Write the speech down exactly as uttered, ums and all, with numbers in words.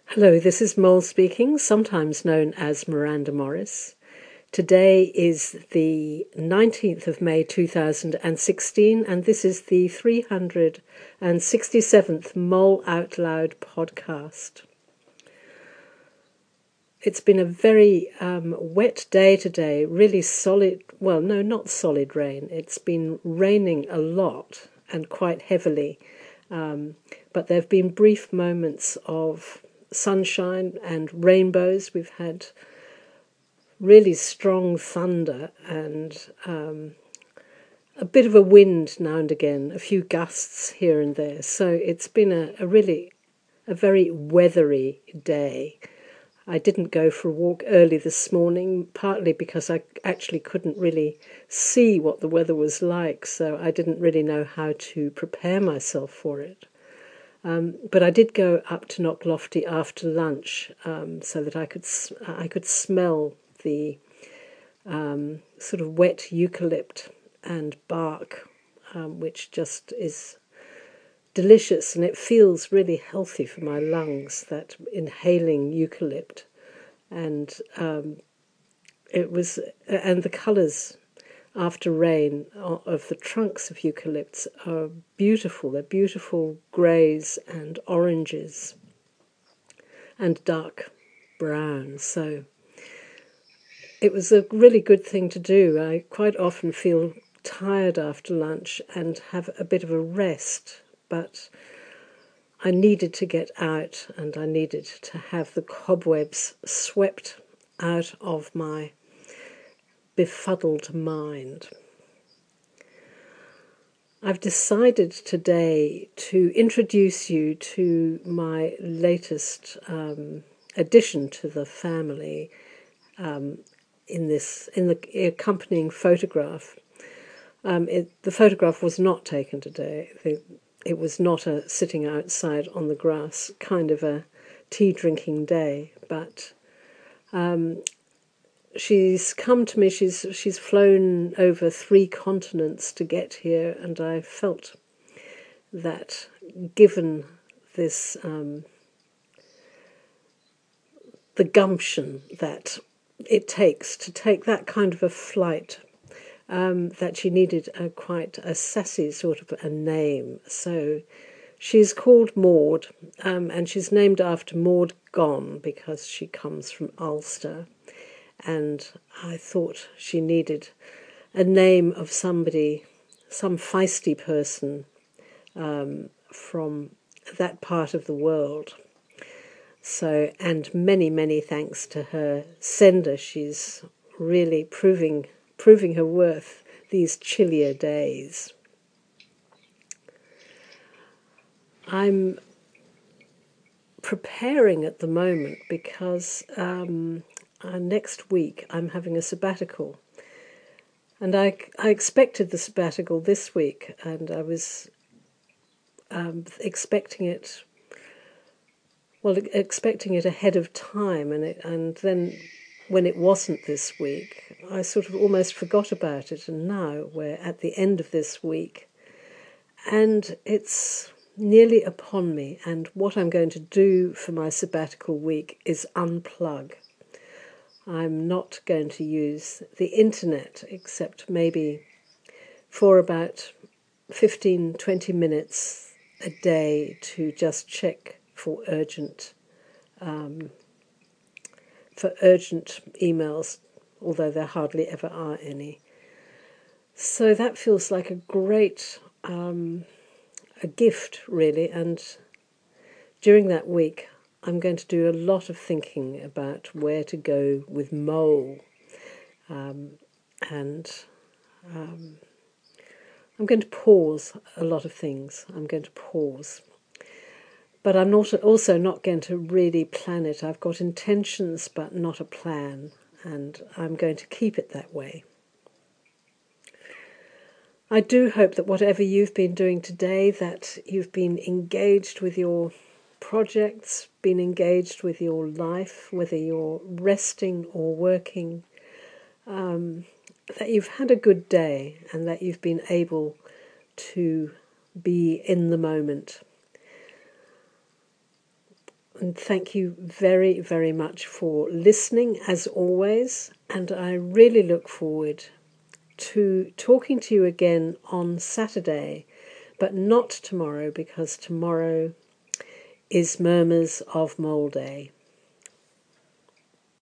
Hello, this is Mole speaking, sometimes known as Miranda Morris. Today is the nineteenth of May two thousand sixteen, and this is the three hundred sixty-seventh Mole Out Loud podcast. It's been a very um, wet day today, really solid, well, no, not solid rain. It's been raining a lot and quite heavily, um, but there have been brief moments of sunshine and rainbows. We've had really strong thunder and um, a bit of a wind now and again, a few gusts here and there. So it's been a, a really, a very weathery day. I didn't go for a walk early this morning, partly because I actually couldn't really see what the weather was like, so I didn't really know how to prepare myself for it. Um, but I did go up to Knocklofty after lunch, um, so that I could I could smell the um, sort of wet eucalypt and bark, um, which just is delicious, and it feels really healthy for my lungs, that inhaling eucalypt. And um, it was, and the colours after rain of the trunks of eucalypts are beautiful. They're beautiful greys and oranges and dark brown. So it was a really good thing to do. I quite often feel tired after lunch and have a bit of a rest, but I needed to get out and I needed to have the cobwebs swept out of my befuddled mind. I've decided today to introduce you to my latest um, addition to the family um, in this in the accompanying photograph. Um, it, the photograph was not taken today. It, it was not a sitting outside on the grass kind of a tea drinking day, but um, she's come to me. She's she's flown over three continents to get here, and I felt that given this um, the gumption that it takes to take that kind of a flight, um, that she needed a quite a sassy sort of a name. So she's called Maud, um, and she's named after Maud Gonne because she comes from Ulster. And I thought she needed a name of somebody, some feisty person um, from that part of the world. So, and many, many thanks to her sender. She's really proving proving her worth these chillier days. I'm preparing at the moment because um, uh, next week I'm having a sabbatical. And I, I expected the sabbatical this week, and I was um, expecting it, well, expecting it ahead of time, and it, and then when it wasn't this week, I sort of almost forgot about it, and now we're at the end of this week, and it's nearly upon me, and what I'm going to do for my sabbatical week is unplug. I'm not going to use the internet except maybe for about fifteen, twenty minutes a day to just check for urgent um, for urgent emails, although there hardly ever are any. So that feels like a great um, a gift, really, and during that week I'm going to do a lot of thinking about where to go with Mole, um, and um, I'm going to pause a lot of things. I'm going to pause. But I'm not also not going to really plan it. I've got intentions, but not a plan, and I'm going to keep it that way. I do hope that whatever you've been doing today, that you've been engaged with your projects, been engaged with your life, whether you're resting or working, um, that you've had a good day and that you've been able to be in the moment. And thank you very, very much for listening as always. And I really look forward to talking to you again on Saturday, but not tomorrow because tomorrow is Murmurs of Mole Day.